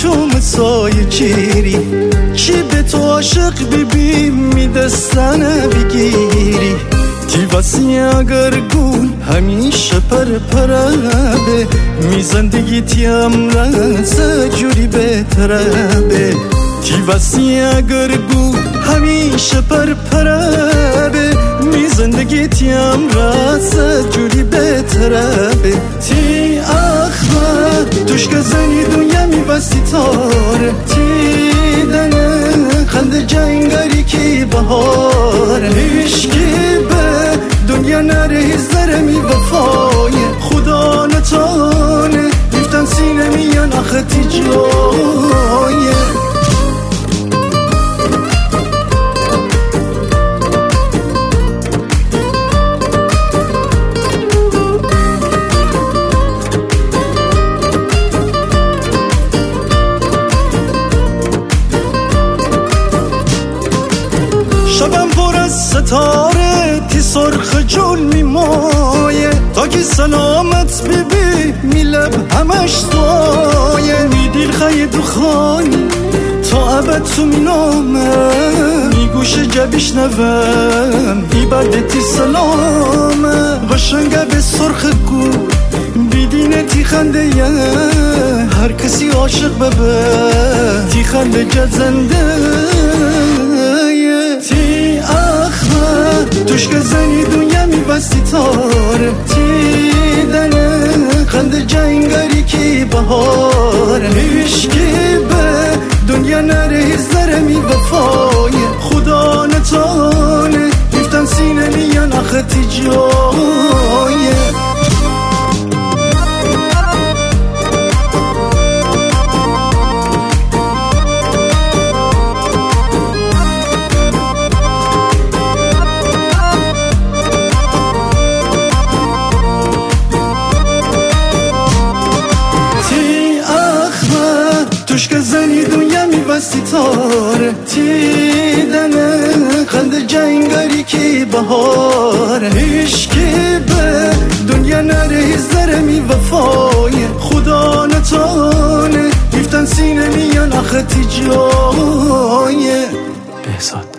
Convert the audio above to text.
چوم سایه چیری چی به تو عاشق ببین میدستنه بگیری تی وسی اگر گول همیشه پره به می زندگی تیم رسه جوری بهتره به تی وسی اگر گول همیشه پره به می زندگی تیم رسه جوری بهتره به تی اخوه توش که زنی دنیا می بستی تاره تی دنه خنده جنگاری کی بهاره عشقی به دنیا نره زره می وفای خدا نتانه دیفتن سینه میان آخه تی جایه شبم پر از ستاره تی سرخ جول میمایه تا که سلامت ببی می لب همش دعایه می دیل خیلی دخانی تا ابد تو می نامه می گوش جبیش نوم می برده تی سلامه قشنگه به سرخ گو بیدینه تی خنده یه هر کسی عاشق ببه تی خنده جد زنده تی اخوه توش که زنی دنیا می بستی تاره تی دنه خنده جنگاری کی بهاره عشقی به دنیا نره زره می وفای خدا نتانه دیفتن سینه میان آخه تی جایه توش که زنی دنیا می بستی تاره تی دنه خنده جنگاری کی بهاره عشقی به دنیا نره زره می وفای خدا نتانه دیفتن سینه میان آخه تی جایه بهزاد